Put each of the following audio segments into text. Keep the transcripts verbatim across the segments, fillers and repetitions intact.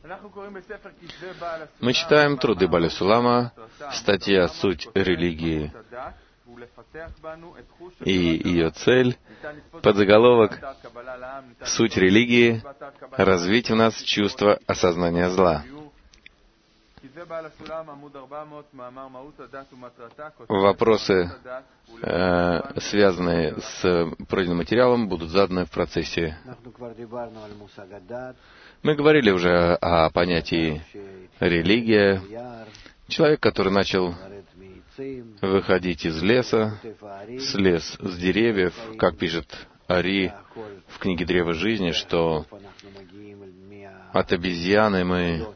Мы читаем труды Бааля Сулама, статья «Суть религии» и ее цель, подзаголовок «Суть религии — развить в нас чувство осознания зла». Вопросы, э, связанные с пройденным материалом, будут заданы в процессе. Мы говорили уже о понятии «религия». Человек, который начал выходить из леса, слез с деревьев, как пишет Ари в книге «Древо жизни», что от обезьяны мы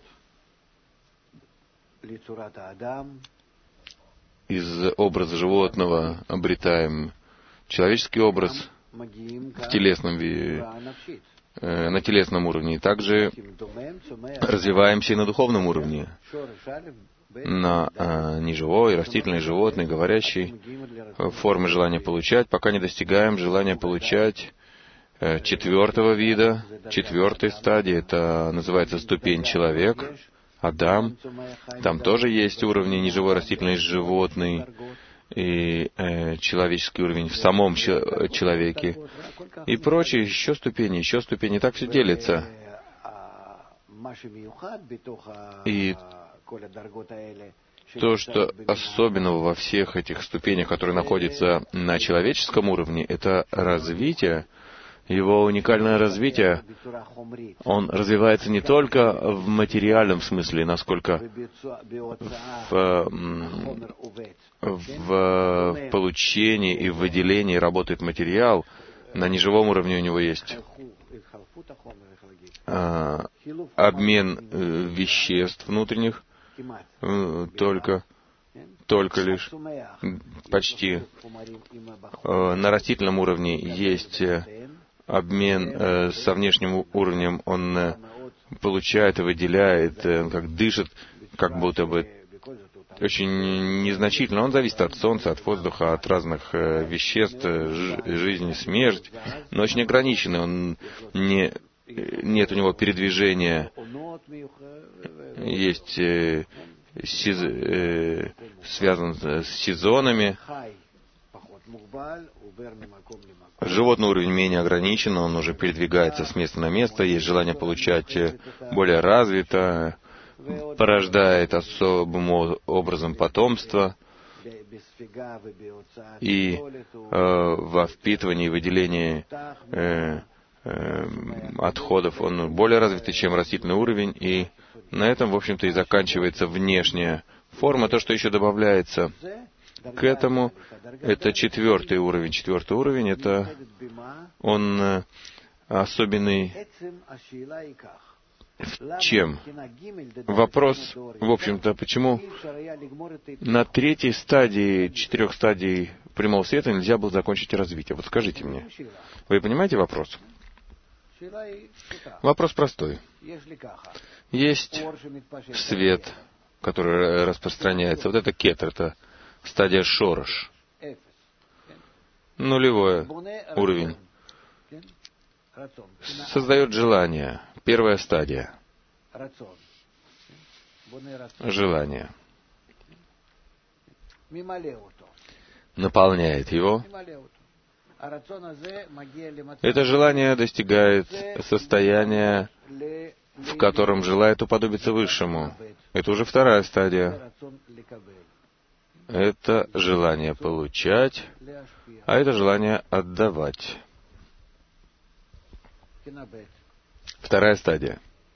из образа животного обретаем человеческий образ в телесном, э, на телесном уровне. И также развиваемся и на духовном уровне, на э, неживой, растительный, животный, говорящий, формы желания получать, пока не достигаем желания получать э, четвертого вида, четвертой стадии. Это называется ступень человек. Адам, там тоже есть уровни неживой, растительный, животный и э, человеческий уровень в самом ч- человеке и прочие еще ступени, еще ступени. Так все делится. И то, что особенного во всех этих ступенях, которые находятся на человеческом уровне, это развитие. Его уникальное развитие, он развивается не только в материальном смысле, насколько в, в получении и в выделении работает материал. На неживом уровне у него есть а, обмен веществ внутренних, только, только лишь, почти. На растительном уровне есть обмен э, со внешним уровнем, он э, получает и выделяет, э, как дышит, как будто бы очень незначительно. Он зависит от солнца, от воздуха, от разных э, веществ, ж, жизни, смерть, но очень ограниченный. Он не, нет у него передвижения. Есть э, сез, э, связан с сезонами. Животный уровень менее ограничен, он уже передвигается с места на место, есть желание получать более развито, порождает особым образом потомство, и э, во впитывании и выделении э, э, отходов он более развитый, чем растительный уровень, и на этом, в общем-то, и заканчивается внешняя форма. То, что еще добавляется к этому, это четвертый уровень. Четвертый уровень — это он особенный в чем? Вопрос, в общем-то, почему на третьей стадии, четырех стадий прямого света нельзя было закончить развитие? Вот скажите мне. Вы понимаете вопрос? Вопрос простой. Есть свет, который распространяется. Вот это кетер, это стадия шорош. Нулевой уровень. Создает желание. Первая стадия. Желание. Наполняет его. Это желание достигает состояния, в котором желает уподобиться Высшему. Это уже вторая стадия. Это желание получать, а это желание отдавать. Вторая стадия.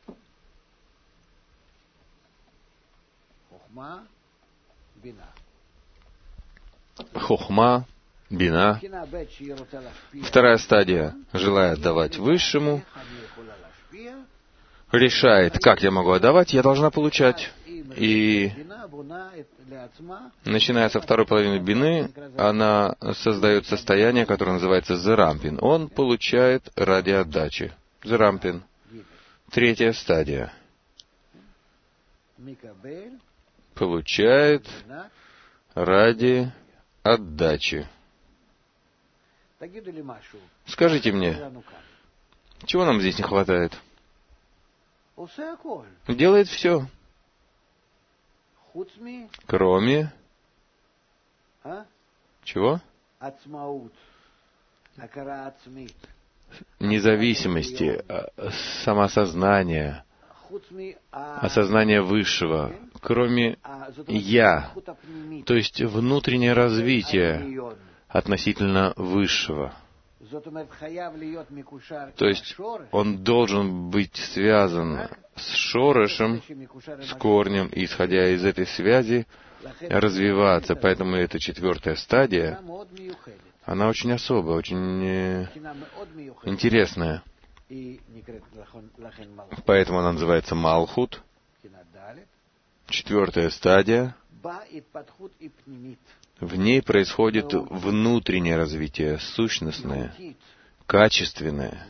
Хохма, бина. Вторая стадия, желая отдавать Высшему, решает, как я могу отдавать, я должна получать. И начиная со второй половины бины, она создает состояние, которое называется зерампин. Он получает ради отдачи. Зерампин. Третья стадия. Получает ради отдачи. Скажите мне, чего нам здесь не хватает? делает все, кроме чего? Независимости, самоосознания, осознания высшего, кроме «я», то есть внутреннее развитие относительно высшего. То есть он должен быть связан с шорешем, с корнем, и, исходя из этой связи, развиваться. Поэтому эта четвертая стадия, она очень особая, очень интересная. Поэтому она называется Малхут, четвертая стадия. В ней происходит внутреннее развитие, сущностное, качественное,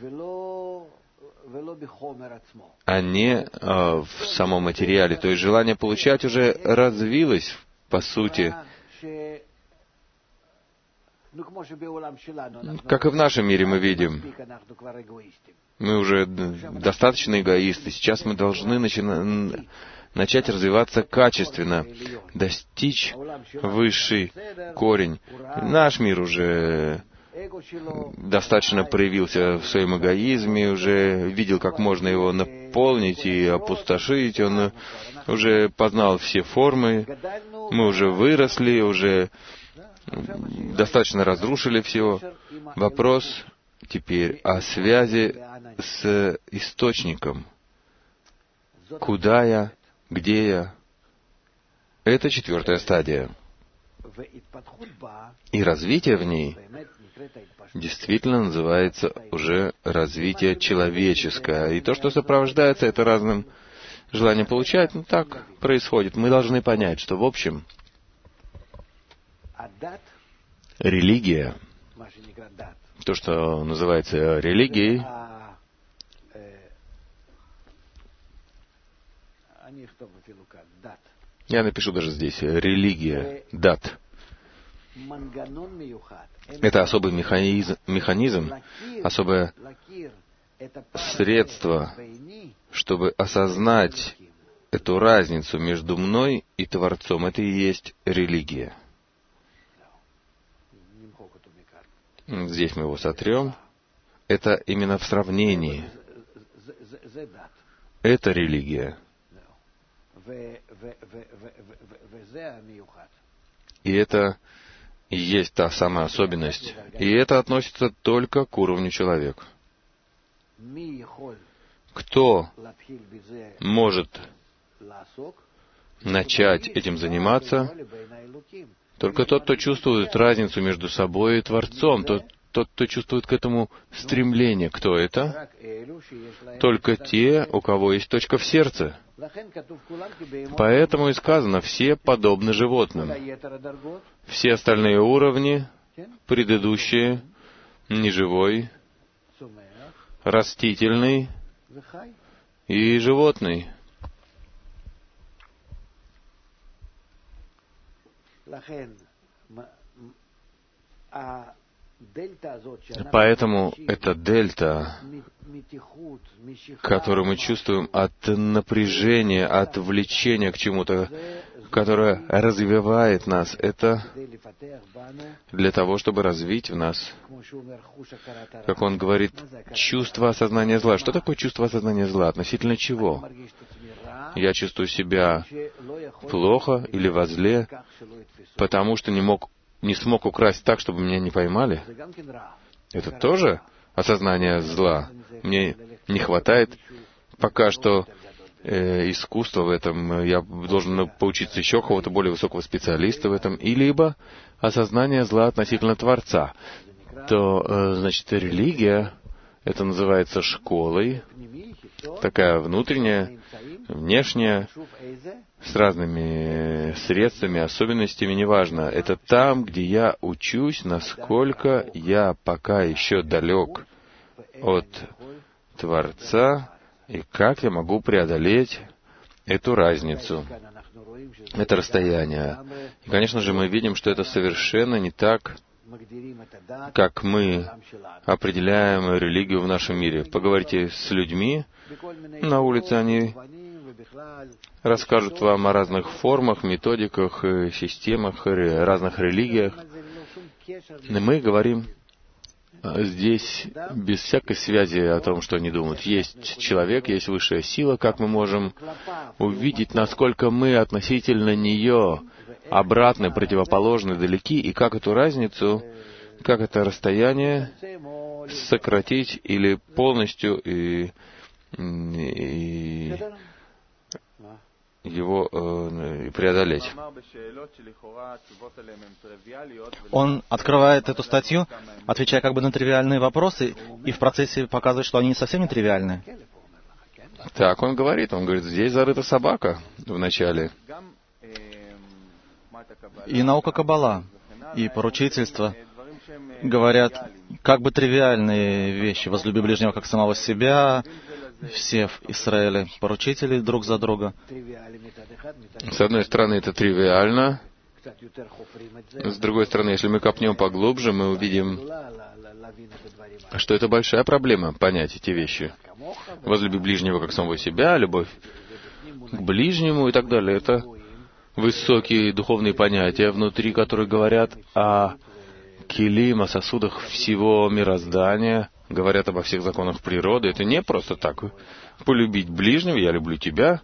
а не а, в самом материале. То есть желание получать уже развилось, по сути, как и в нашем мире мы видим. Мы уже достаточно эгоисты. Сейчас мы должны начина... начать развиваться качественно, достичь высший корень. Наш мир уже достаточно проявился в своем эгоизме, уже видел, как можно его наполнить и опустошить. Он уже познал все формы. Мы уже выросли, уже достаточно разрушили все. Вопрос теперь о связи с источником. Куда я? Где я? Это четвертая стадия. И развитие в ней действительно называется уже развитие человеческое. И то, что сопровождается это разным желанием получать, ну так происходит. Мы должны понять, что в общем религия, то, что называется религией, я напишу даже здесь, религия, дат. Это особый механизм, механизм, особое средство, чтобы осознать эту разницу между мной и Творцом. Это и есть религия. Здесь мы его сотрем. Это именно в сравнении. Это религия. И это и есть та самая особенность. И это относится только к уровню человека. Кто может начать этим заниматься? Только тот, кто чувствует разницу между собой и Творцом, тот, тот, кто чувствует к этому стремление. Кто это? Только те, у кого есть точка в сердце. Поэтому и сказано, все подобны животным. Все остальные уровни, предыдущие, неживой, растительный и животный. Поэтому эта дельта, которую мы чувствуем от напряжения, от влечения к чему-то, которое развивает нас, это для того, чтобы развить в нас, как он говорит, чувство осознания зла. Что такое чувство осознания зла? Относительно чего? Я чувствую себя плохо или во зле, потому что не мог не смог украсть так, чтобы меня не поймали. Это тоже осознание зла. Мне не хватает пока что э, искусства в этом. Я должен поучиться еще кого-то более высокого специалиста в этом. И либо осознание зла относительно Творца. То, э, значит, религия, это называется школой, такая внутренняя, внешняя, с разными средствами, особенностями, неважно. Это там, где я учусь, насколько я пока еще далек от Творца, и как я могу преодолеть эту разницу, это расстояние. И, конечно же, мы видим, что это совершенно не так как мы определяем религию в нашем мире. Поговорите с людьми на улице, они расскажут вам о разных формах, методиках, системах, разных религиях. И мы говорим здесь без всякой связи о том, что они думают. Есть человек, есть высшая сила, как мы можем увидеть, насколько мы относительно нее обратны, противоположны, далеки, и как эту разницу, как это расстояние сократить или полностью и, и его э, преодолеть. Он открывает эту статью, отвечая как бы на тривиальные вопросы, и в процессе показывает, что они совсем не тривиальны. Так он говорит, он говорит, здесь зарыта собака в начале. И наука Каббала, и поручительство говорят как бы тривиальные вещи. Возлюби ближнего как самого себя, все в Израиле поручители друг за друга. С одной стороны, это тривиально. С другой стороны, если мы копнем поглубже, мы увидим, что это большая проблема, понять эти вещи. Возлюби ближнего как самого себя, любовь к ближнему и так далее. Это высокие духовные понятия, внутри которых говорят о келим, о сосудах всего мироздания, говорят обо всех законах природы. Это не просто так. Полюбить ближнего, я люблю тебя.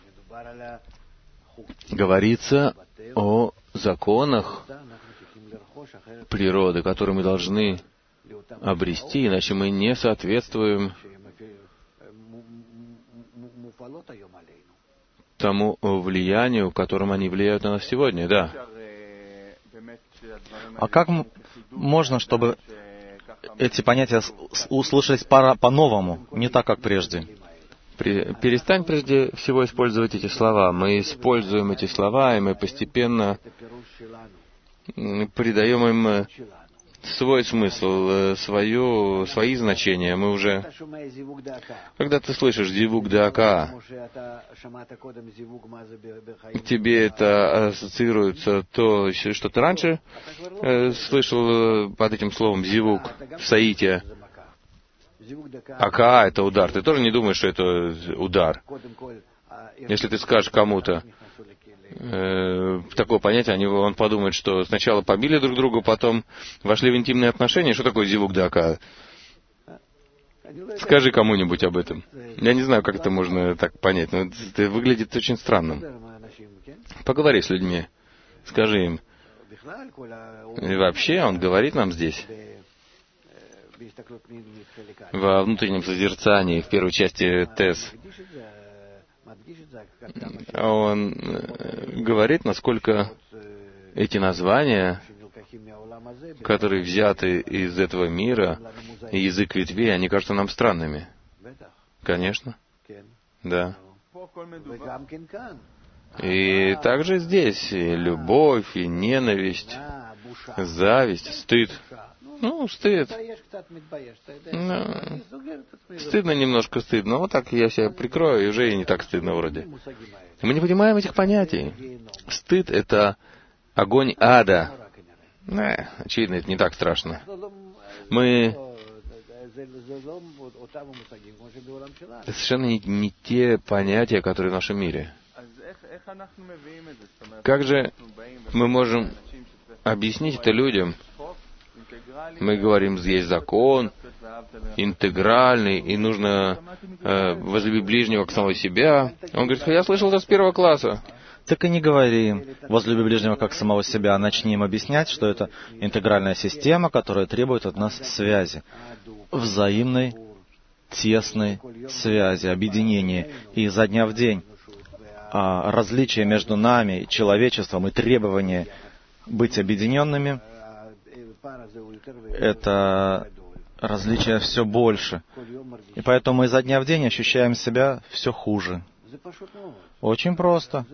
Говорится о законах природы, которые мы должны обрести, иначе мы не соответствуем тому влиянию, которым они влияют на нас сегодня. Да. А как можно, чтобы эти понятия услышались по-новому, не так, как прежде? Перестань прежде всего использовать эти слова. Мы используем эти слова, и мы постепенно придаем им свой смысл, свое, свои значения. Мы уже... Когда ты слышишь зивук даака, тебе это ассоциируется то, что ты раньше э, слышал под этим словом зивук в саите. Ака — это удар. Ты тоже не думаешь, что это удар. Если ты скажешь кому-то э, такое понятие, они, он подумает, что сначала побили друг друга, потом вошли в интимные отношения. Что такое зивук дака? Скажи кому-нибудь об этом. Я не знаю, как это можно так понять, но это выглядит очень странным. Поговори с людьми. Скажи им. И вообще, он говорит нам здесь, во внутреннем созерцании, в первой части Тес, он говорит, насколько эти названия, которые взяты из этого мира, и язык ветвей, они кажутся нам странными. Конечно. Да. И также здесь и любовь, и ненависть, зависть, стыд. Ну, стыд. Ну, стыдно немножко, стыдно. Вот так я себя прикрою, и уже и не так стыдно вроде. Мы не понимаем этих понятий. Стыд — это огонь ада. Э, очевидно, это не так страшно. Мы... Это совершенно не, не те понятия, которые в нашем мире. Как же мы можем объяснить это людям? Мы говорим, есть закон интегральный, и нужно э, возлюбить ближнего к самого себя. Он говорит, я слышал это с первого класса. Так и не говори, возлюби ближнего как самого себя. Начнем объяснять, что это интегральная система, которая требует от нас связи, взаимной, тесной связи, объединения. И изо дня в день а различия между нами и человечеством и требования быть объединенными, это различия все больше. И поэтому мы изо дня в день ощущаем себя все хуже. Очень просто.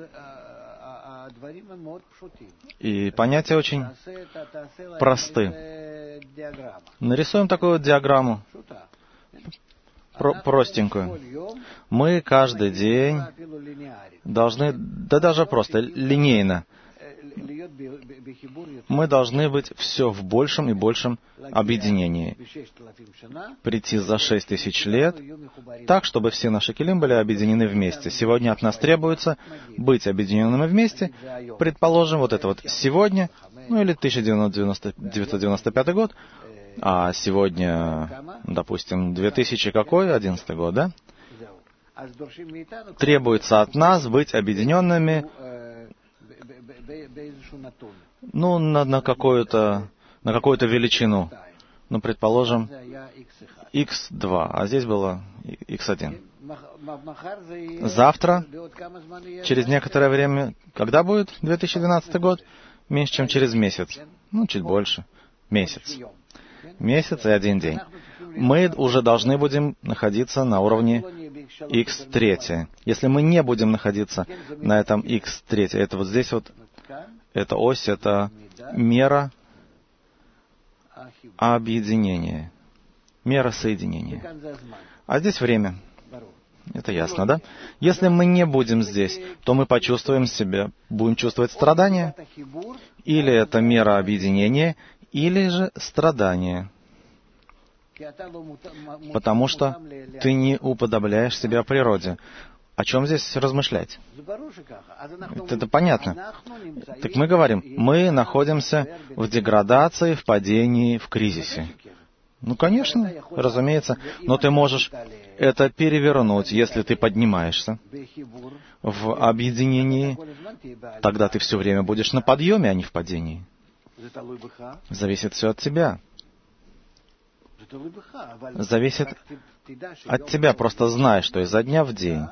И понятия очень просты. Нарисуем такую вот диаграмму. Про- простенькую. Мы каждый день должны, да даже просто линейно, мы должны быть все в большем и большем объединении. Прийти за шесть тысяч лет, так, чтобы все наши келим были объединены вместе. Сегодня от нас требуется быть объединенными вместе. Предположим, вот это вот сегодня, ну или тысяча девятьсот девяносто пятый год, а сегодня, допустим, две тысячи какой, одиннадцатый год, да? Требуется от нас быть объединенными, ну, на, на какую-то на какую-то величину. Ну, предположим, икс два, а здесь было икс один. Завтра, через некоторое время, когда будет две тысячи двенадцатый год? Меньше, чем через месяц. Ну, чуть больше. Месяц. Месяц и один день. Мы уже должны будем находиться на уровне икс три. Если мы не будем находиться на этом икс три, это вот здесь вот, эта ось, это мера объединения, мера соединения. А здесь время. Это ясно, да? Если мы не будем здесь, то мы почувствуем себя, будем чувствовать страдания. Или это мера объединения, или же страдания. Потому что ты не уподобляешь себя природе. О чем здесь размышлять? Это, это понятно. Так мы говорим, мы находимся в деградации, в падении, в кризисе. Ну, конечно, разумеется. Но ты можешь это перевернуть, если ты поднимаешься в объединении. Тогда ты все время будешь на подъеме, а не в падении. Зависит все от тебя. Зависит от тебя. Просто знай, что изо дня в день.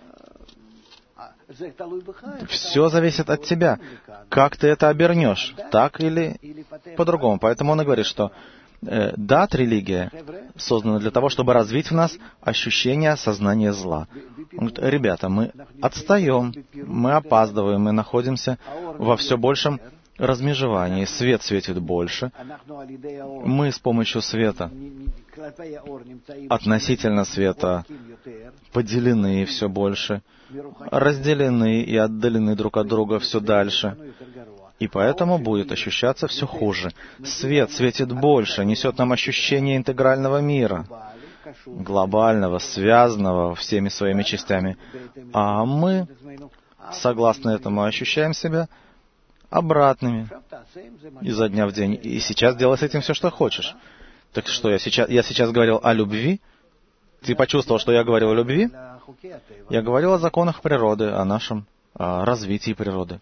Все зависит от тебя. Как ты это обернешь, так или по-другому. Поэтому он и говорит, что э, дат, религия, создана для того, чтобы развить в нас ощущение сознания зла. Он говорит, ребята, мы отстаем, мы опаздываем, мы находимся во все большем размежевании. Свет светит больше. Мы с помощью света, относительно света, поделены все больше, разделены и отдалены друг от друга все дальше. И поэтому будет ощущаться все хуже. Свет светит больше, несет нам ощущение интегрального мира, глобального, связанного всеми своими частями. А мы, согласно этому, ощущаем себя обратными изо дня в день. И сейчас делай с этим все, что хочешь. Так что, я сейчас, я сейчас говорил о любви? Ты почувствовал, что я говорил о любви? Я говорил о законах природы, о нашем о развитии природы.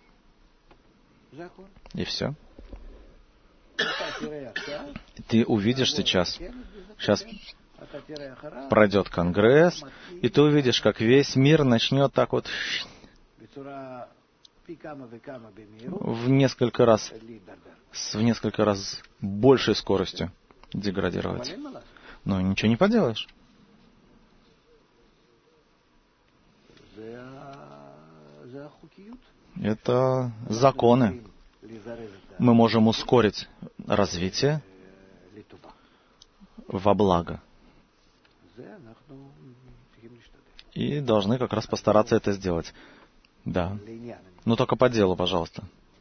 И все. Ты увидишь сейчас, сейчас пройдет конгресс, и ты увидишь, как весь мир начнет так вот в несколько раз, с в несколько раз большей скоростью деградировать. Но ничего не поделаешь. Это законы. Мы можем ускорить развитие во благо. И должны как раз постараться это сделать. Да. Но только по делу, пожалуйста.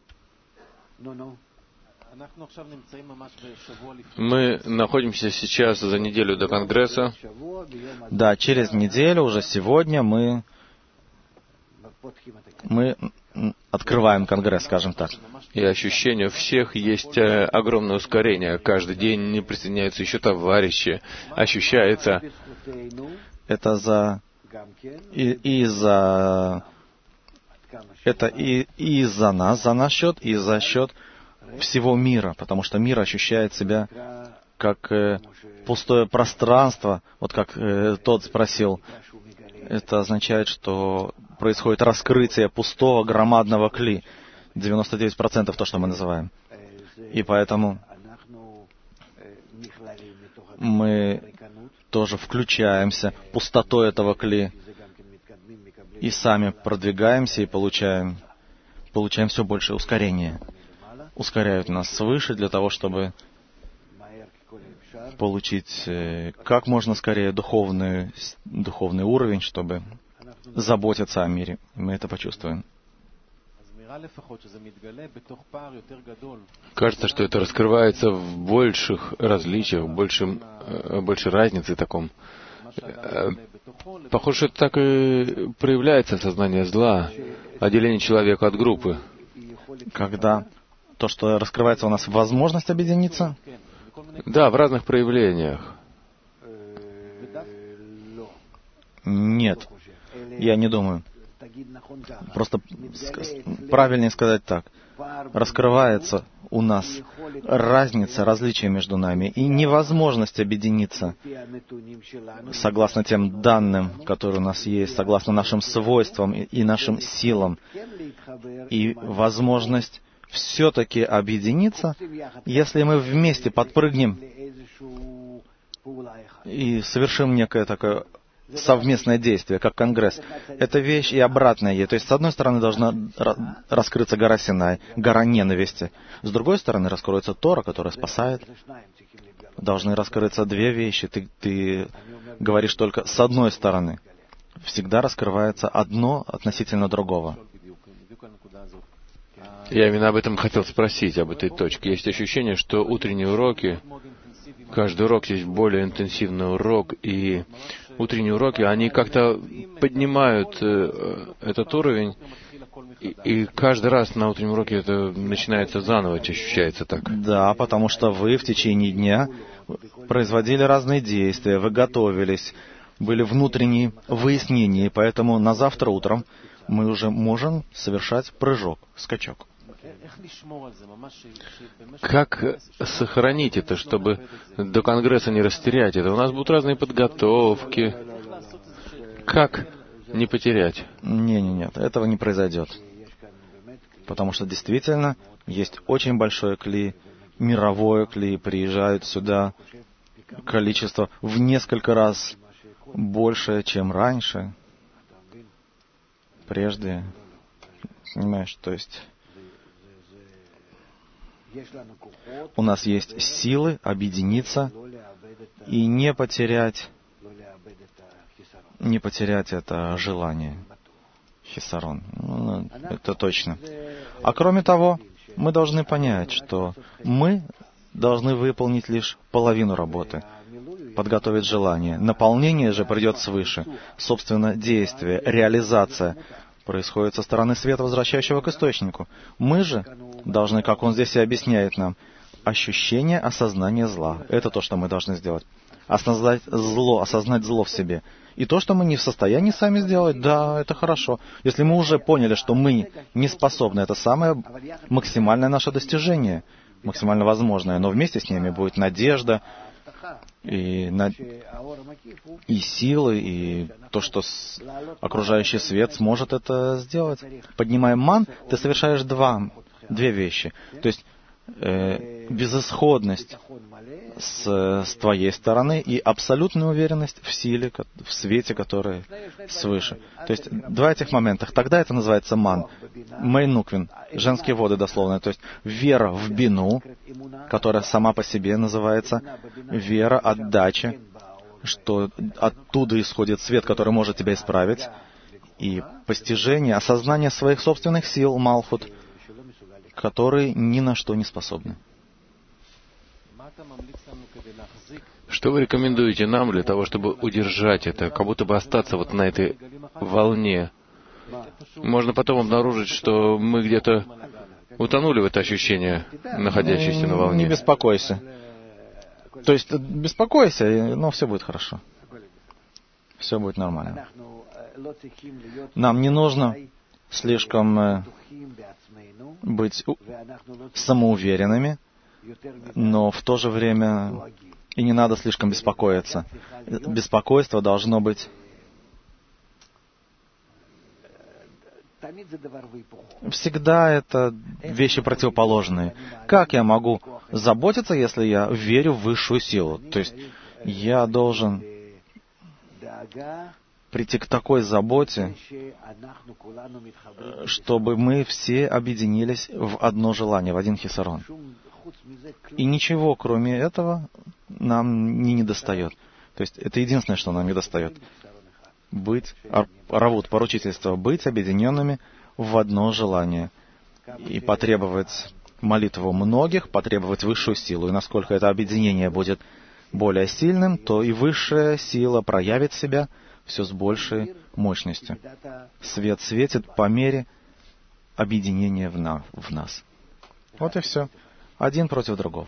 Мы находимся сейчас за неделю до Конгресса. Да, через неделю, уже сегодня, мы, мы открываем Конгресс, скажем так. И ощущение у всех есть огромное ускорение. Каждый день присоединяются еще товарищи. Ощущается... Это за... И, и за... Это и, и за нас, за наш счет, и за счет всего мира, потому что мир ощущает себя как э, пустое пространство. Вот как э, тот спросил, это означает, что происходит раскрытие пустого громадного кли. девяносто девять процентов то, что мы называем. И поэтому мы тоже включаемся в пустоту этого кли и сами продвигаемся и получаем, получаем все большее ускорение. Ускоряют нас свыше для того, чтобы получить как можно скорее духовный, духовный уровень, чтобы заботиться о мире. И мы это почувствуем. Кажется, что это раскрывается в больших различиях, большем, большей разнице таком. Похоже, что это так и проявляется сознание зла, отделение человека от группы. Когда то, что раскрывается у нас, возможность объединиться? Да, в разных проявлениях. Нет, я не думаю. Просто правильнее сказать так. Раскрывается у нас разница, различия между нами и невозможность объединиться согласно тем данным, которые у нас есть, согласно нашим свойствам и нашим силам. И возможность все-таки объединиться, если мы вместе подпрыгнем и совершим некое такое совместное действие, как Конгресс. Это вещь и обратная ей. То есть, с одной стороны, должна раскрыться гора Синай, гора ненависти. С другой стороны, раскроется Тора, которая спасает. Должны раскрыться две вещи. Ты, ты говоришь только с одной стороны. Всегда раскрывается одно относительно другого. Я именно об этом хотел спросить, об этой точке. Есть ощущение, что утренние уроки, каждый урок есть более интенсивный урок, и утренние уроки, они как-то поднимают э, этот уровень, и, и каждый раз на утреннем уроке это начинается заново, ощущается так. Да, потому что вы в течение дня производили разные действия, вы готовились, были внутренние выяснения, и поэтому на завтра утром мы уже можем совершать прыжок, скачок. Как сохранить это, чтобы до Конгресса не растерять это? У нас будут разные подготовки. Как не потерять? Не, не, нет, этого не произойдет. Потому что действительно есть очень большое кли, мировое кли, приезжают сюда количество в несколько раз больше, чем раньше, прежде. Понимаешь, то есть у нас есть силы объединиться и не потерять, не потерять это желание. Хисарон. Ну, это точно. А кроме того, мы должны понять, что мы должны выполнить лишь половину работы, подготовить желание. Наполнение же придет свыше. Собственно, действие, реализация происходит со стороны света, возвращающего к источнику. Мы же должны, как он здесь и объясняет нам, ощущение осознания зла. Это то, что мы должны сделать. Осознать зло, осознать зло в себе. И то, что мы не в состоянии сами сделать, да, это хорошо. Если мы уже поняли, что мы не способны, это самое максимальное наше достижение, максимально возможное. Но вместе с ними будет надежда, и, на... и силы, и то, что с... окружающий свет сможет это сделать. Поднимая ман, ты совершаешь два, две вещи. То есть э, безысходность с, с твоей стороны и абсолютная уверенность в силе, в свете, который свыше. То есть два этих момента. Тогда это называется ман. Мейнуквин, женские воды дословно. То есть вера в бину, которая сама по себе называется вера, отдача, что оттуда исходит свет, который может тебя исправить, и постижение, осознание своих собственных сил, Малхут, которые ни на что не способны. Что вы рекомендуете нам для того, чтобы удержать это, как будто бы остаться вот на этой волне? Можно потом обнаружить, что мы где-то утонули в это ощущение, находящееся на волне. Не беспокойся. То есть беспокойся, но все будет хорошо. Все будет нормально. Нам не нужно слишком быть самоуверенными, но в то же время и не надо слишком беспокоиться. Беспокойство должно быть... Всегда это вещи противоположные. Как я могу заботиться, если я верю в высшую силу? То есть я должен прийти к такой заботе, чтобы мы все объединились в одно желание, в один хисарон. И ничего, кроме этого, нам не недостает. То есть это единственное, что нам недостает. Быть, равут, поручительство, быть объединенными в одно желание. и потребовать молитву многих, потребовать высшую силу. И насколько это объединение будет более сильным, то и высшая сила проявит себя все с большей мощностью. Свет светит по мере объединения в, на, в нас. Вот и все. Один против другого.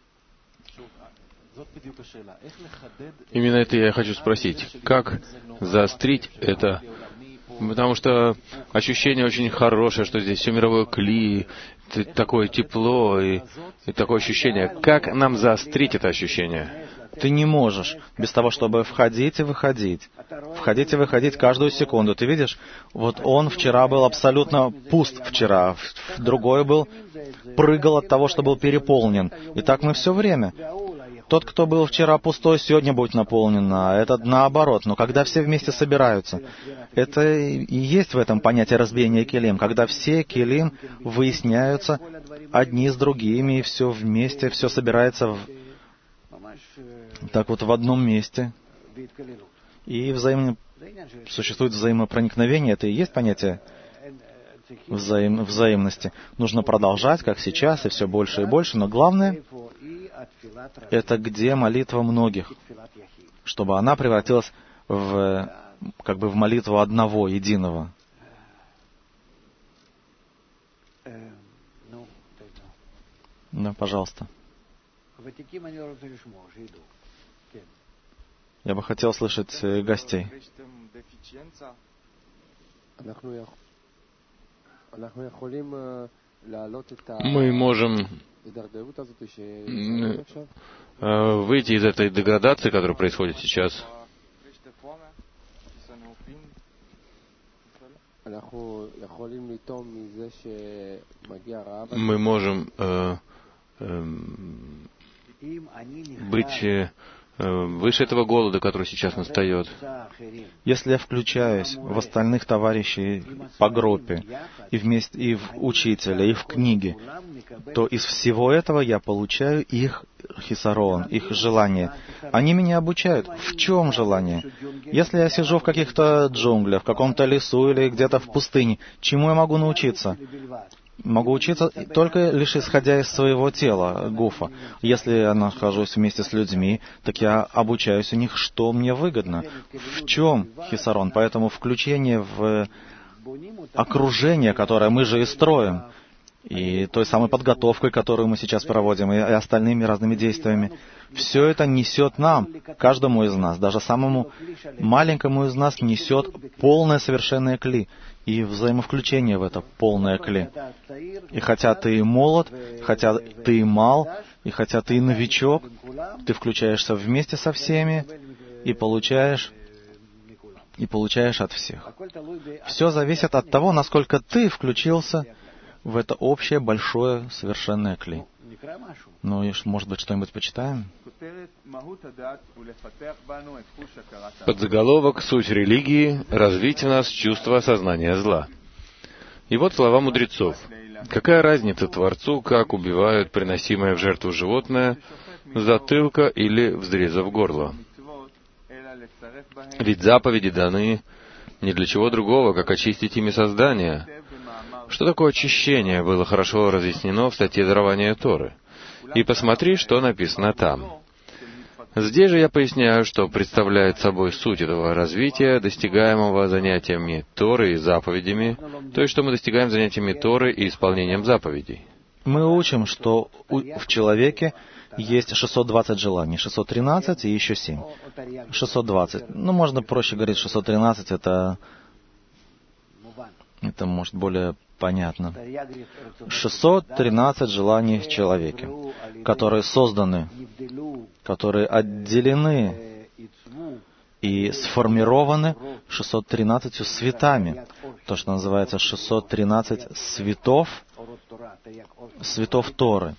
Именно это я хочу спросить. Как заострить это? Потому что ощущение очень хорошее, что здесь все мировое кли, такое тепло и, и такое ощущение. Как нам заострить это ощущение? Ты не можешь без того, чтобы входить и выходить. Входить и выходить каждую секунду. Ты видишь, вот он вчера был абсолютно пуст вчера, другой был, прыгал от того, что был переполнен. И так мы все время. Тот, кто был вчера пустой, сегодня будет наполнен, а этот наоборот. Но когда все вместе собираются, это и есть в этом понятие разбиения келим, когда все келим выясняются одни с другими, и все вместе, все собирается в... так вот в одном месте. И взаимно... существует взаимопроникновение, это и есть понятие взаим... взаимности. Нужно продолжать, как сейчас, и все больше и больше, но главное — это где молитва многих, чтобы она превратилась в, как бы в молитву одного, единого. Ну, пожалуйста. Я бы хотел слышать гостей. Мы можем выйти из этой деградации, которая происходит сейчас. Мы можем э, э, быть э, выше этого голода, который сейчас настает. Если я включаюсь в остальных товарищей по группе, и вместе, и в учителя, и в книги, то из всего этого я получаю их хисарон, их желание. Они меня обучают. В чем желание? Если я сижу в каких-то джунглях, в каком-то лесу или где-то в пустыне, чему я могу научиться? Могу учиться только лишь исходя из своего тела, гуфа. Если я нахожусь вместе с людьми, так я обучаюсь у них, что мне выгодно. В чем хисарон? Поэтому включение в окружение, которое мы же и строим, и той самой подготовкой, которую мы сейчас проводим, и остальными разными действиями, все это несет нам, каждому из нас, даже самому маленькому из нас несет полное совершенное кли и взаимовключение в это полное кли. И хотя ты молод, хотя ты мал, и хотя ты новичок, ты включаешься вместе со всеми и получаешь, и получаешь от всех. Все зависит от того, насколько ты включился в это общее, большое, совершенное кли. Ну и, может быть, что-нибудь почитаем? Подзаголовок «Суть религии — развить в нас чувство осознания зла». И вот слова мудрецов. Какая разница Творцу, как убивают приносимое в жертву животное, затылка или взрезав горло? Ведь заповеди даны не для чего другого, как очистить ими создание. Что такое очищение, было хорошо разъяснено в статье дарования Торы. И посмотри, что написано там. Здесь же я поясняю, что представляет собой суть этого развития, достигаемого занятиями Торы и заповедями, то есть, что мы достигаем занятиями Торы и исполнением заповедей. Мы учим, что в человеке есть шестьсот двадцать желаний, шестьсот тринадцать и еще семь. шестьсот двадцать. Ну, можно проще говорить, шестьсот тринадцать — это, это может более понятно. шестьсот тринадцать желаний в человеке, которые созданы, которые отделены и сформированы шестьсот тринадцатью светами. То, что называется шестьсот тринадцать светов, светов Торы.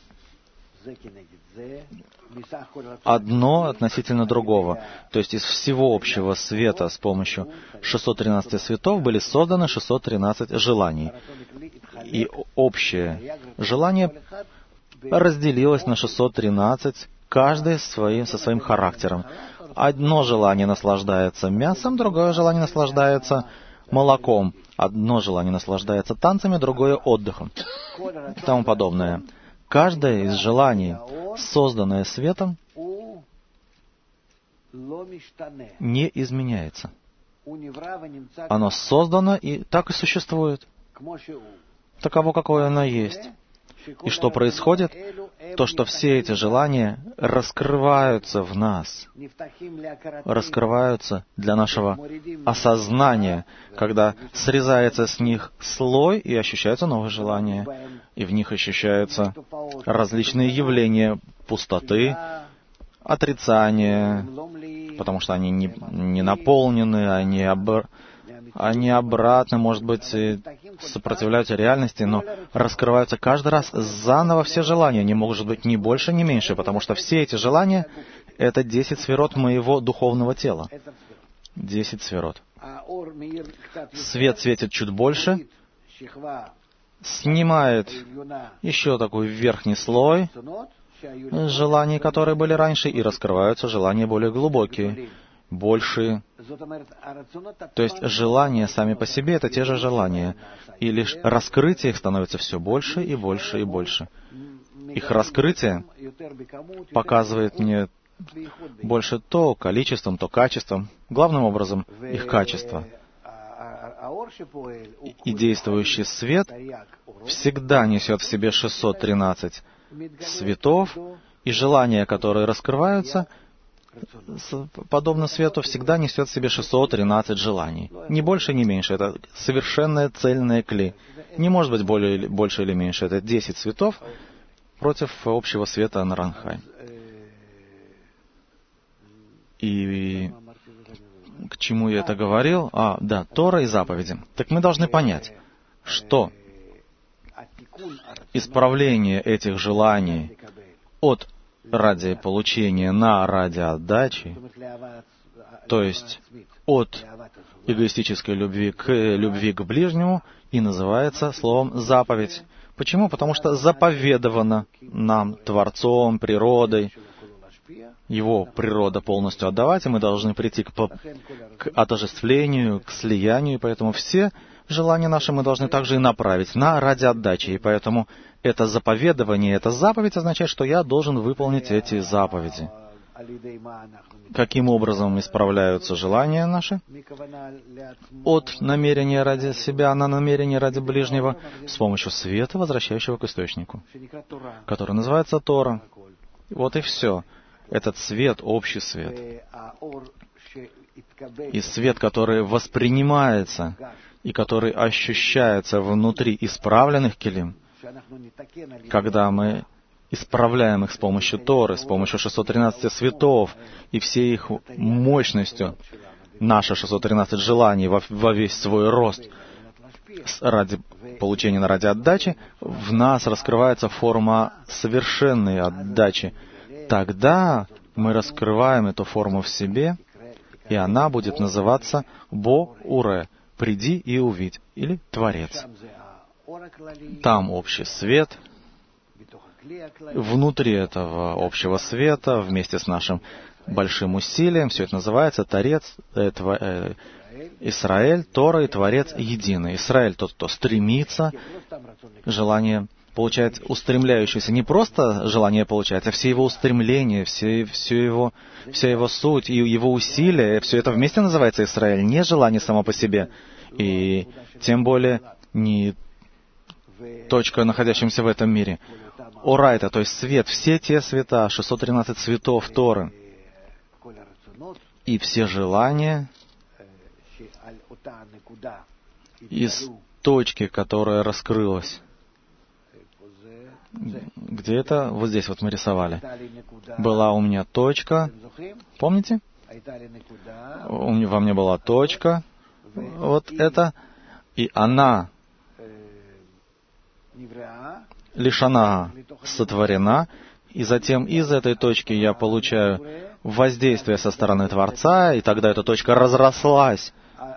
Одно относительно другого. То есть из всего общего света с помощью шестисот тринадцати светов были созданы шестьсот тринадцать желаний. И общее желание разделилось на шестьсот тринадцать, каждый своим, со своим характером. Одно желание наслаждается мясом, другое желание наслаждается молоком. Одно желание наслаждается танцами, другое отдыхом и тому подобное. Каждое из желаний, созданное светом, не изменяется. Оно создано и так и существует. Таково, какое оно есть. И что происходит? То, что все эти желания раскрываются в нас, раскрываются для нашего осознания, когда срезается с них слой и ощущаются новые желания, и в них ощущаются различные явления пустоты, отрицания, потому что они не, не наполнены, они, обр... они обратно, может быть, сопротивляются реальности, но раскрываются каждый раз заново все желания, не может быть ни больше, ни меньше, потому что все эти желания — это десять сферот моего духовного тела. Десять сферот. Свет светит чуть больше, снимает еще такой верхний слой желаний, которые были раньше, и раскрываются желания более глубокие, большие. То есть желания сами по себе — это те же желания, и лишь раскрытие их становится все больше и больше и больше. Их раскрытие показывает мне больше то количеством, то качеством, главным образом их качество. И действующий свет всегда несет в себе шестьсот тринадцать светов, и желания, которые раскрываются, подобно свету, всегда несет в себе шестьсот тринадцать желаний. Ни больше, ни меньше. Это совершенная цельная кли. Не может быть более, больше или меньше. Это десять светов против общего света Наранхай. И к чему я это говорил? А, да, Тора и заповеди. Так мы должны понять, что исправление этих желаний от ради получения на ради отдачи, то есть от эгоистической любви к любви к ближнему, и называется словом «заповедь». Почему? Потому что заповедовано нам Творцом, природой, Его природа полностью отдавать, и мы должны прийти к, к отождествлению, к слиянию, и поэтому все желания наши мы должны также и направить на ради отдачи, и поэтому это заповедование, эта заповедь означает, что я должен выполнить эти заповеди. Каким образом исправляются желания наши? От намерения ради себя на намерение ради ближнего с помощью света, возвращающего к источнику, который называется Тора. Вот и все. Этот свет, общий свет. И свет, который воспринимается и который ощущается внутри исправленных келим, когда мы исправляем их с помощью Торы, с помощью шестисот тринадцати светов и всей их мощностью, наши шестьсот тринадцать желаний во, во весь свой рост, ради получения на ради отдачи, в нас раскрывается форма совершенной отдачи. Тогда мы раскрываем эту форму в себе, и она будет называться Бо-Уре, «Приди и увидь», или «Творец». Там общий свет. Внутри этого общего света, вместе с нашим большим усилием, все это называется Творец, э, тво, э, Исраэль, Тора и Творец единый. Исраэль тот, кто стремится, желание получать, устремляющийся, не просто желание получать, а все его устремления, все, все его, вся его суть и его усилия, все это вместе называется Исраэль, не желание само по себе, и тем более не точка, находящаяся в этом мире. Орайта, то есть свет, все те света, шестьсот тринадцать цветов Торы, и все желания из точки, которая раскрылась. Где это? Вот здесь вот мы рисовали. Была у меня точка. Помните? У меня, во мне была точка. Вот это. И она, лишь она сотворена. И затем из этой точки я получаю воздействие со стороны Творца. И тогда эта точка разрослась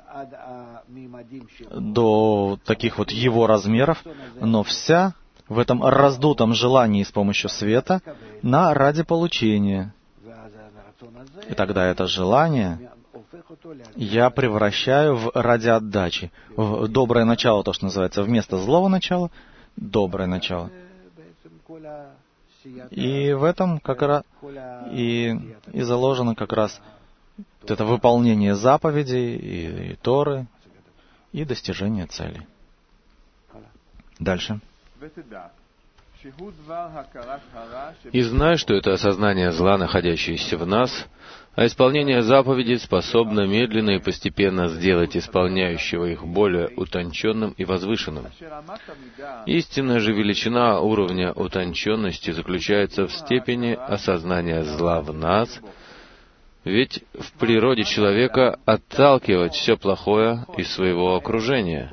до таких вот его размеров. Но вся в этом раздутом желании с помощью света на ради получения. И тогда это желание я превращаю в ради отдачи, в доброе начало, то, что называется, вместо злого начала — доброе начало. И в этом как раз и, и заложено как раз вот это выполнение заповедей и, и Торы, и достижение цели. Дальше. И знай, что это осознание зла, находящееся в нас, а исполнение заповедей способно медленно и постепенно сделать исполняющего их более утонченным и возвышенным. Истинная же величина уровня утонченности заключается в степени осознания зла в нас, ведь в природе человека отталкивать все плохое из своего окружения.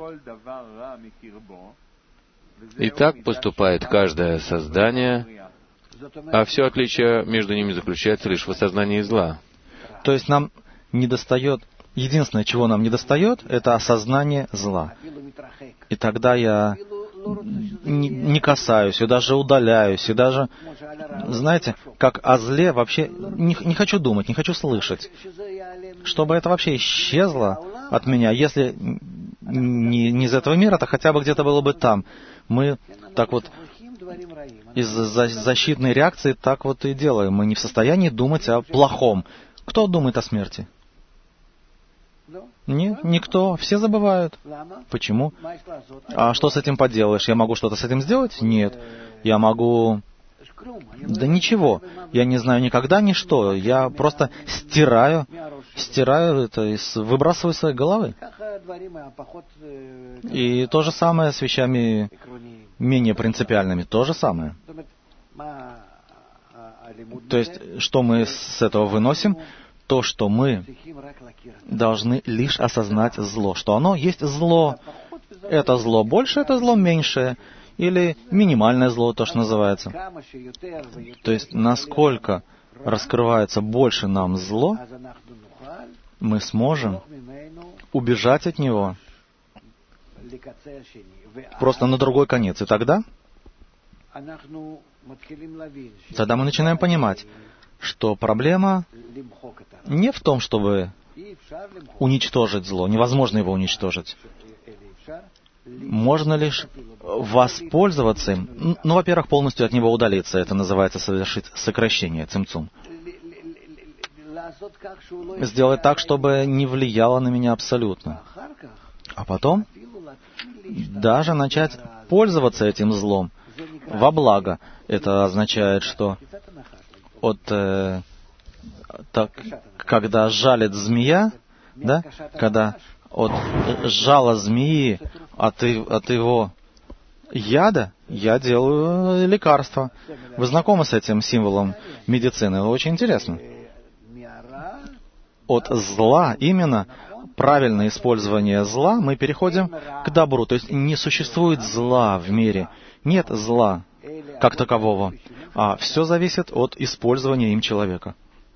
И так поступает каждое создание, а все отличие между ними заключается лишь в осознании зла. То есть нам недостает, единственное, чего нам недостает, это осознание зла. И тогда я не, не касаюсь, и даже удаляюсь, и даже, знаете, как о зле вообще не, не хочу думать, не хочу слышать. Чтобы это вообще исчезло от меня, если не, не из этого мира, то хотя бы где-то было бы там. Мы так вот из-за защитной реакции так вот и делаем. Мы не в состоянии думать о плохом. Кто думает о смерти? Нет, никто. Все забывают. Почему? А что с этим поделаешь? Я могу что-то с этим сделать? Нет. Я могу... Да ничего. Я не знаю никогда ничто. Я просто стираю, стираю это и выбрасываю из своей головы. И то же самое с вещами менее принципиальными. То же самое. То есть, что мы с этого выносим? То, что мы должны лишь осознать зло. Что оно есть зло. Это зло больше, это зло меньшее. Или минимальное зло, то, что называется. То есть, насколько раскрывается больше нам зло, мы сможем убежать от него просто на другой конец. И тогда, тогда мы начинаем понимать, что проблема не в том, чтобы уничтожить зло. Невозможно его уничтожить. Можно лишь воспользоваться им. Ну, во-первых, полностью от него удалиться. Это называется совершить сокращение, цимцум. Сделать так, чтобы не влияло на меня абсолютно. А потом даже начать пользоваться этим злом во благо. Это означает, что от, э, так, когда жалит змея, да, когда от жала змеи, от, от его яда, я делаю лекарство. Вы знакомы с этим символом медицины? Очень интересно. От зла, именно правильное использование зла, мы переходим к добру. То есть не существует зла в мире. Нет зла как такового. А все зависит от использования им человека.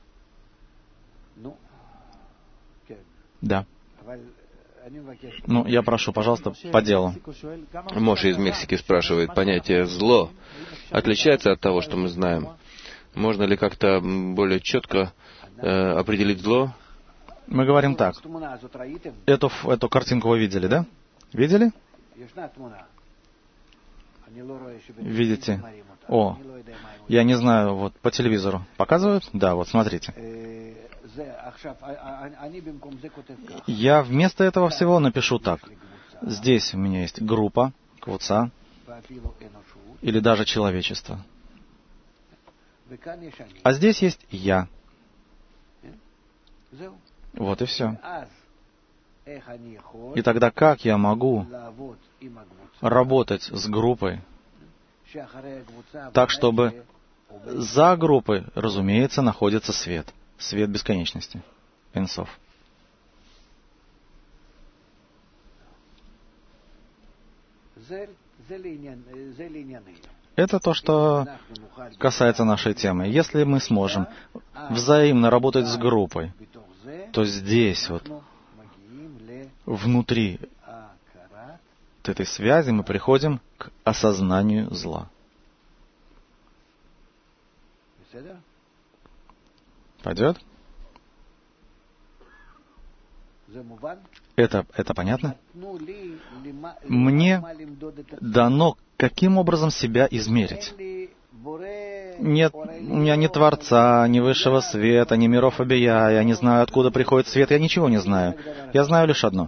Да. Ну, я прошу, пожалуйста, по делу. Моша из Мексики спрашивает, понятие «зло» отличается от того, что мы знаем? Можно ли как-то более четко э, определить зло? Мы говорим так. Эту, эту картинку вы видели, да? Видели? Видите? О, я не знаю, вот по телевизору показывают? Да, вот смотрите. Я вместо этого всего напишу так. Здесь у меня есть группа, квуца, или даже человечество. А здесь есть я. Вот и все. И тогда как я могу работать с группой так, чтобы за группой, разумеется, находится свет. Свет бесконечности. Энсов. Это то, что касается нашей темы. Если мы сможем взаимно работать с группой, то здесь, вот, внутри этой связи, мы приходим к осознанию зла. Пойдет? Это, это понятно? Мне дано, каким образом себя измерить. Нет, у меня ни Творца, ни Высшего Света, ни миров Абия, я не знаю, откуда приходит свет, я ничего не знаю. Я знаю лишь одно.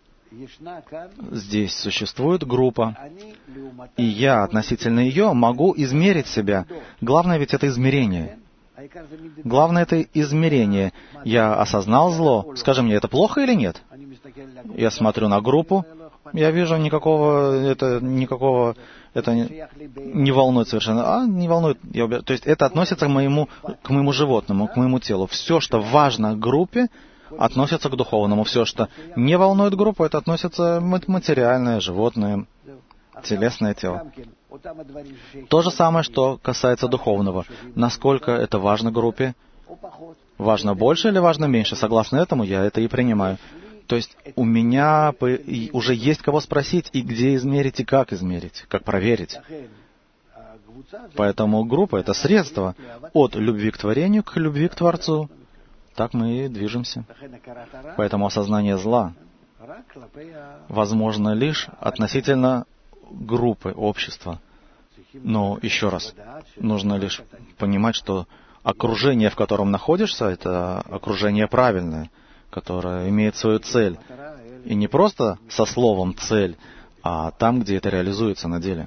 Здесь существует группа, и я относительно ее могу измерить себя. Главное ведь это измерение. Главное это измерение. Я осознал зло. Скажи мне, это плохо или нет? Я смотрю на группу, я вижу никакого, это, никакого, это не, не волнует совершенно. А, не волнует. Я, то есть это относится к моему, к моему животному, к моему телу. Все, что важно группе, относится к духовному. Все, что не волнует группу, это относится к материальное, животное, телесное тело. То же самое, что касается духовного. Насколько это важно группе? Важно больше или важно меньше? Согласно этому я это и принимаю. То есть у меня уже есть кого спросить, и где измерить, и как измерить, как проверить. Поэтому группа — это средство от любви к творению к любви к Творцу. Так мы и движемся. Поэтому осознание зла возможно лишь относительно группы, общества. Но еще раз, нужно лишь понимать, что окружение, в котором находишься, это окружение правильное, которое имеет свою цель. И не просто со словом «цель», а там, где это реализуется на деле.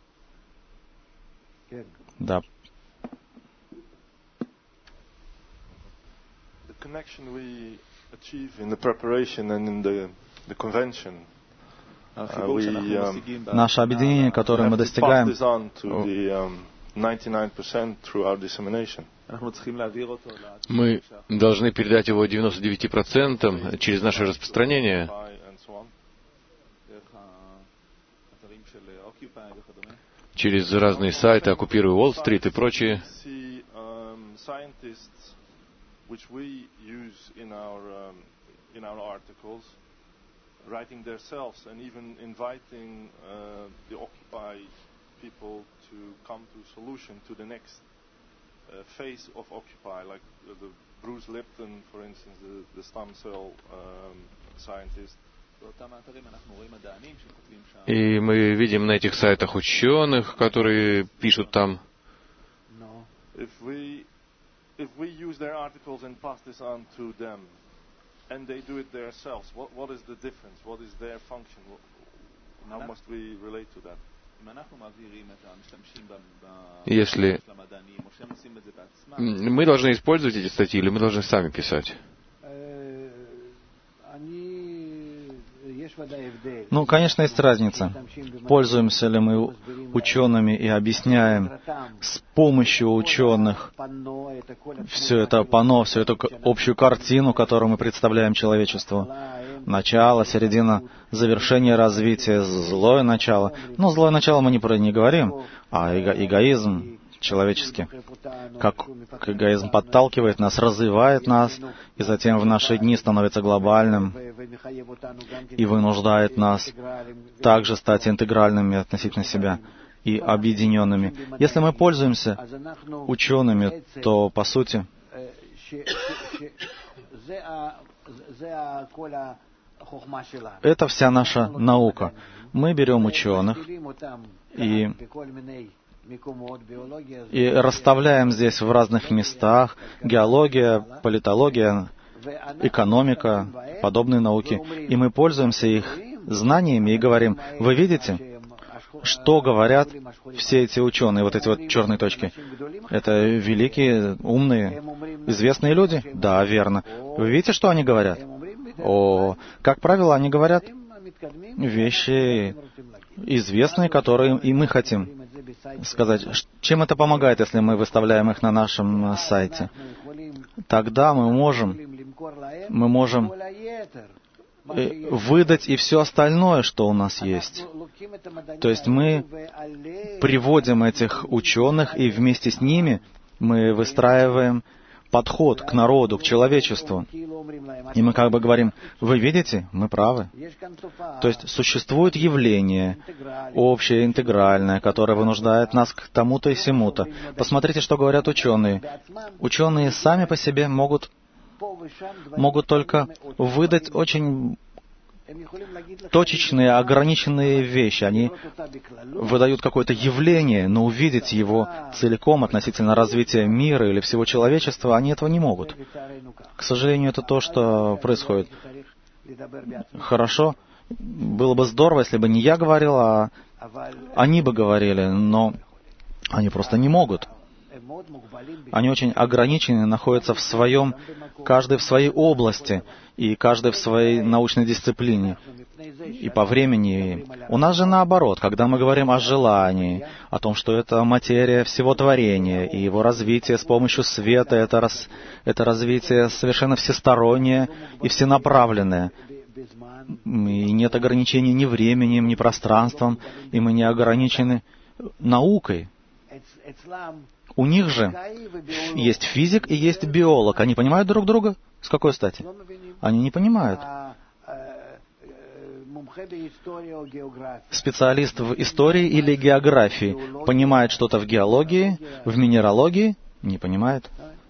Да. Наше объединение, которое мы достигаем, мы должны передать его девяносто девять процентов через наше распространение, через разные сайты, оккупируя Уолл-стрит и прочие. Which we use in our um, in our articles, writing themselves and even inviting uh, the Occupy people to come to solution to the next uh, phase of Occupy, like uh, the Bruce Lipton, for instance, the, the stem cell um, scientist. И мы видим на этих сайтах ученых, которые пишут там. If we If we use their articles and pass this on to them, and they do it themselves, what, what is the difference? What is their function? How must we relate to that? Если мы должны использовать эти статьи, или мы должны сами писать? Ну, конечно, есть разница. Пользуемся ли мы учеными и объясняем с помощью ученых все это панно, всю эту общую картину, которую мы представляем человечеству. Начало, середина, завершение развития, злое начало. Ну, злое начало мы не про не говорим, а эго, эгоизм человеческий. Как эгоизм подталкивает нас, развивает нас, и затем в наши дни становится глобальным и вынуждает нас также стать интегральными относительно себя и объединенными. Если мы пользуемся учеными, то, по сути, это вся наша наука. Мы берем ученых и И расставляем здесь в разных местах геология, политология, экономика, подобные науки. И мы пользуемся их знаниями и говорим: вы видите, что говорят все эти ученые, вот эти вот черные точки? Это великие, умные, известные люди? Да, верно. Вы видите, что они говорят? О, как правило, они говорят вещи известные, которые и мы хотим сказать. Чем это помогает, если мы выставляем их на нашем сайте? Тогда мы можем, мы можем выдать и все остальное, что у нас есть. То есть мы приводим этих ученых, и вместе с ними мы выстраиваем подход к народу, к человечеству. И мы как бы говорим: вы видите, мы правы. То есть существует явление общее, интегральное, которое вынуждает нас к тому-то и сему-то. Посмотрите, что говорят ученые. Ученые сами по себе могут могут только выдать очень точечные, ограниченные вещи. Они выдают какое-то явление, но увидеть его целиком относительно развития мира или всего человечества, они этого не могут. К сожалению, это то, что происходит. Хорошо, было бы здорово, если бы не я говорил, а они бы говорили, но они просто не могут. Они очень ограничены, находятся в своем, каждый в своей области, и каждый в своей научной дисциплине, и по времени. У нас же наоборот, когда мы говорим о желании, о том, что это материя всего творения, и его развитие с помощью света, это, раз, это развитие совершенно всестороннее и всенаправленное. И нет ограничений ни временем, ни пространством, и мы не ограничены наукой. У них же есть физик и есть биолог. Они понимают друг друга? С какой стати? Они не понимают. Специалист в истории или географии понимает что-то в геологии, в минералогии? Не понимает.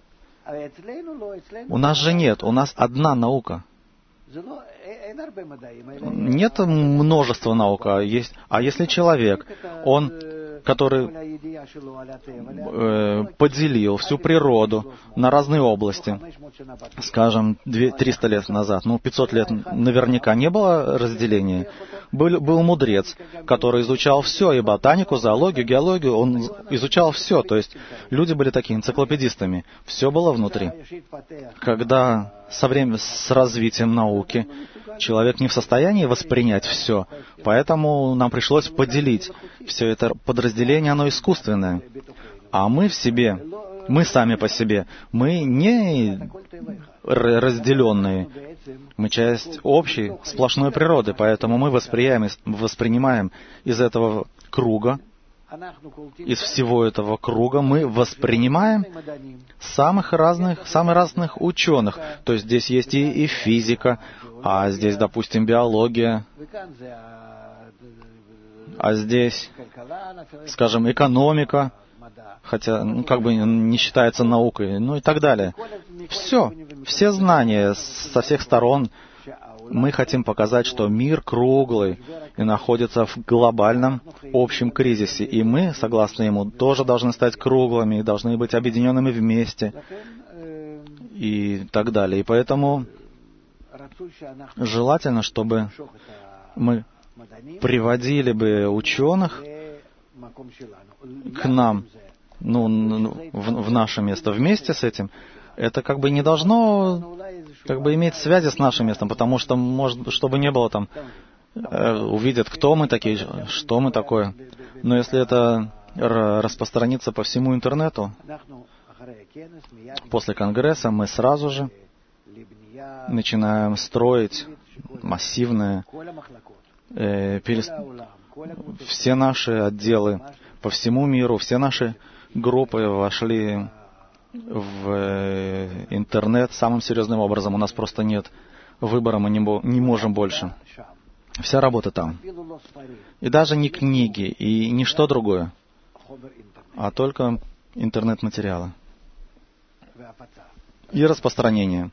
У нас же нет, у нас одна наука. Нет множества наук, а есть. А если человек, он, который э, поделил всю природу на разные области, скажем, триста лет назад, ну, пятьсот лет наверняка не было разделения. Был, был мудрец, который изучал все, и ботанику, зоологию, геологию, он изучал все. То есть люди были такими энциклопедистами. Все было внутри. Когда со временем, с развитием науки, человек не в состоянии воспринять все, поэтому нам пришлось поделить. Все это подразделение, оно искусственное. А мы в себе, мы сами по себе, мы не разделенные. Мы часть общей, сплошной природы, поэтому мы воспринимаем, воспринимаем из этого круга, из всего этого круга мы воспринимаем самых разных, самых разных ученых. То есть здесь есть и, и физика, а здесь, допустим, биология, а здесь, скажем, экономика, хотя, ну, как бы не считается наукой, ну и так далее. Все, все знания со всех сторон. Мы хотим показать, что мир круглый и находится в глобальном общем кризисе. И мы, согласно ему, тоже должны стать круглыми и должны быть объединенными вместе и так далее. И поэтому желательно, чтобы мы приводили бы ученых к нам, ну, в, в наше место вместе с этим. Это как бы не должно как бы иметь связи с нашим местом, потому что, может, чтобы не было там, э, увидят, кто мы такие, что мы такое. Но если это распространится по всему интернету, после Конгресса мы сразу же начинаем строить массивное, э, перес... все наши отделы по всему миру, все наши группы вошли в интернет самым серьезным образом. У нас просто нет выбора, мы не, не можем больше. Вся работа там. И даже не книги, и ничто другое, а только интернет-материалы. И распространение.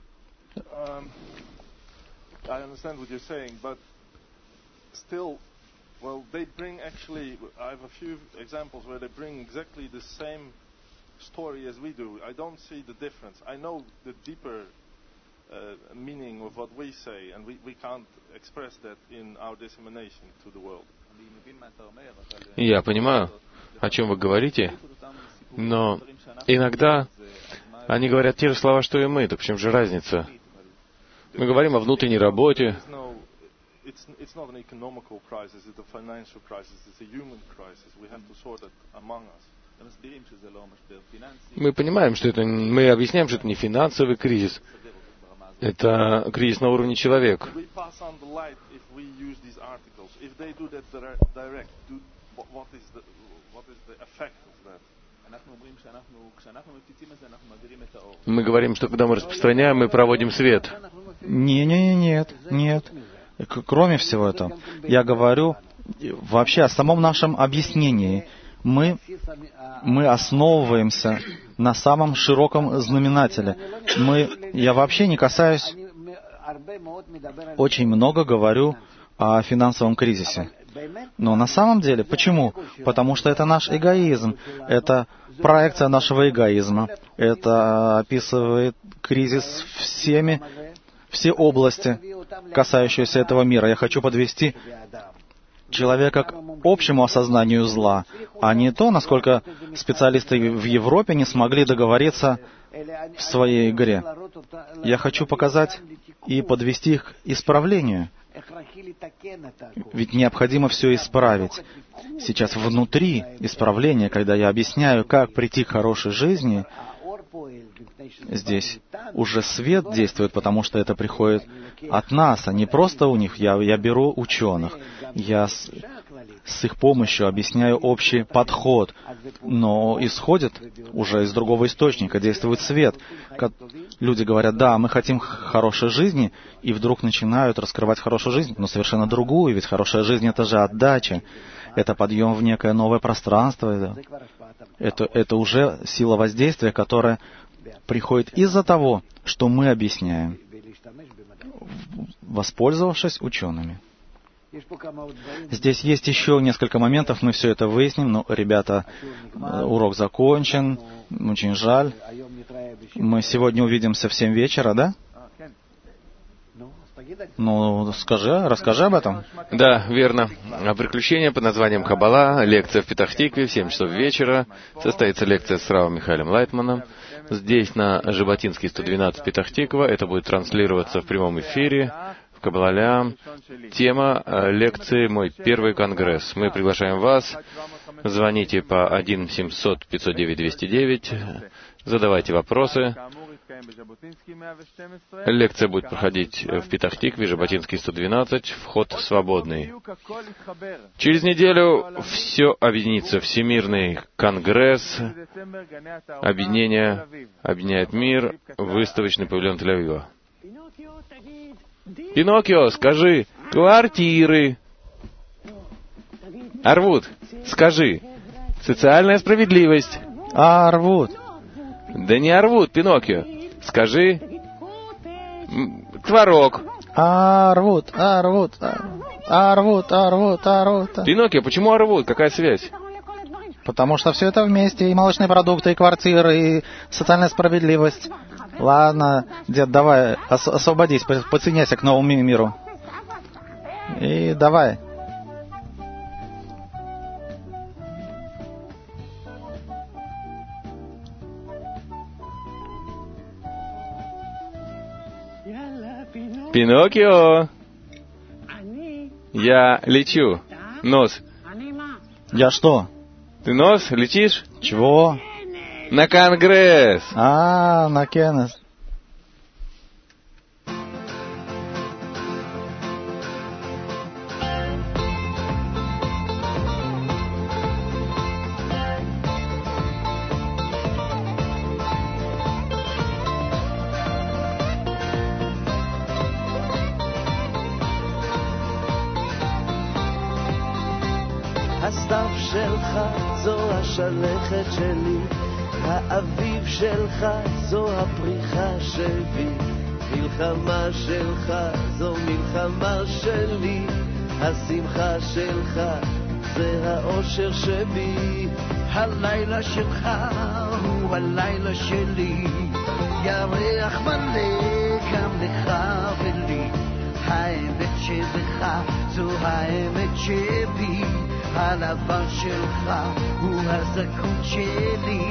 Well, they bring actually, I have a few examples where they bring exactly the same story as we do. I don't see the difference. I know the deeper uh, meaning of what we say, and we, we can't express that in our dissemination to the world. Я понимаю, о чем вы говорите, но иногда они говорят те же слова, что и мы, так в чем же разница? Мы говорим о внутренней работе. It's, it's not an economical crisis, it's a financial crisis, it's a human crisis. We have to sort it among us. Мы понимаем, что это, мы объясняем, что это не финансовый кризис, это кризис на уровне человека. Мы говорим, что когда мы распространяем, мы проводим свет. Не, не, нет, нет. Кроме всего этого, я говорю вообще о самом нашем объяснении. Мы, мы основываемся на самом широком знаменателе. Мы, я вообще не касаюсь, очень много говорю о финансовом кризисе. Но на самом деле, почему? Потому что это наш эгоизм, это проекция нашего эгоизма, это описывает кризис всеми, все области, касающиеся этого мира. Я хочу подвести человека к общему осознанию зла, а не то, насколько специалисты в Европе не смогли договориться в своей игре. Я хочу показать и подвести их к исправлению. Ведь необходимо все исправить. Сейчас внутри исправления, когда я объясняю, как прийти к хорошей жизни, здесь уже свет действует, потому что это приходит от нас, а не просто у них. Я, я беру ученых, я с, с их помощью объясняю общий подход, но исходит уже из другого источника, действует свет. Люди говорят, да, мы хотим хорошей жизни, и вдруг начинают раскрывать хорошую жизнь, но совершенно другую, ведь хорошая жизнь — это же отдача, это подъем в некое новое пространство, это, это уже сила воздействия, которая приходит из-за того, что мы объясняем, воспользовавшись учеными. Здесь есть еще несколько моментов, мы все это выясним, но, ребята, урок закончен, очень жаль. Мы сегодня увидимся в семь вечера, да? Ну, скажи, расскажи об этом. Да, верно. Приключение под названием «Каббала», лекция в Петах-Тикве в семь часов вечера. Состоится лекция с Равом Михаилом Лайтманом. Здесь, на Жаботинский сто двенадцать, Петах-Тиква. Это будет транслироваться в прямом эфире. В Каббалале. Тема лекции «Мой первый конгресс». Мы приглашаем вас. Звоните по один семьсот пятьсот девять двести девять. Задавайте вопросы. Лекция будет проходить в Петах-Тикве, Жаботинский сто двенадцать. Вход свободный. Через неделю все объединится. Всемирный конгресс. Объединение объединяет мир. Выставочный павильон Тель-Авива. Пиноккио, скажи, квартиры. Арвуд, скажи, социальная справедливость. Арвуд. Да не Арвуд, Пиноккио. Скажи, творог. Арвуд, Арвуд, Арвуд, Арвуд, Арвуд. Пиноккио, почему Арвуд? Какая связь? Потому что все это вместе, и молочные продукты, и квартиры, и социальная справедливость. Ладно, дед, давай, ос- освободись, подсоединяйся к новому миру. И давай. Пиноккио, я лечу. Нос. Я что? Ты нос летишь? Чего? На конгресс. А, на Кеннес. הסתיו שלך זו השלכת שלי, האביב שלך זו הפריחה שבי, מלחמה שלך זו מלחמה שלי, השמחה שלך זה האושר שבי, הלילה שלך הוא הלילה שלי, ירח מלא גם לך ולי, האמת שבך זו האמת שבי, הלבן שלך הוא הזכות שלי,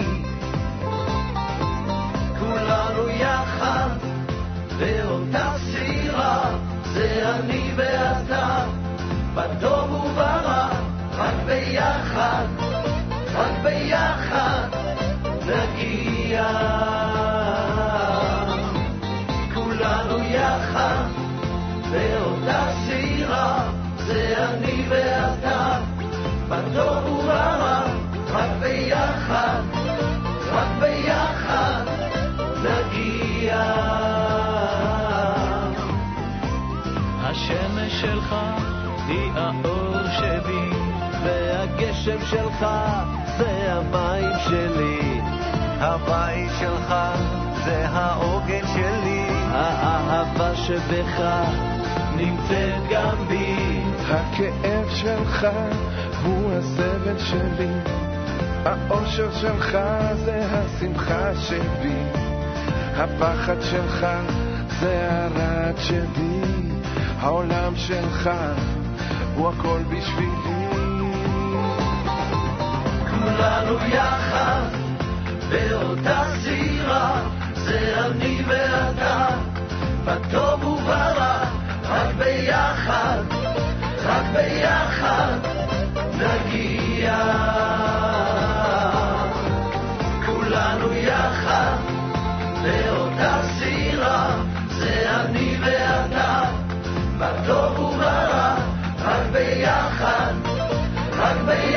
כולנו יחד באותה סירה, זה אני ואתה, בטוב וברע, רק ביחד, רק ביחד נגיע, כולנו יחד באותה סירה, זה אני ואתה, בטוב וברע, רק ביחד, רק ביחד נגיע. השמש שלך היא האור שבי, והגשם הגשם שלך זה המים שלי, הבית שלך זה העוגן שלי, האהבה שבך נמצאת גם בי, הכאב שלך הוא הסבל שלי, האושר שלך זה השמחה שבי, הפחד שלך זה הרעד שבי, העולם שלך הוא הכל בשבילי. כולנו יחד באותה סירה, זה אני ואתה, בטוב וברע, רק ביחד, רק ביחד נגיע. כולנו יחד באותה סירה, זה אני ואתה, בטוב וברע, רק ביחד, רק ביחד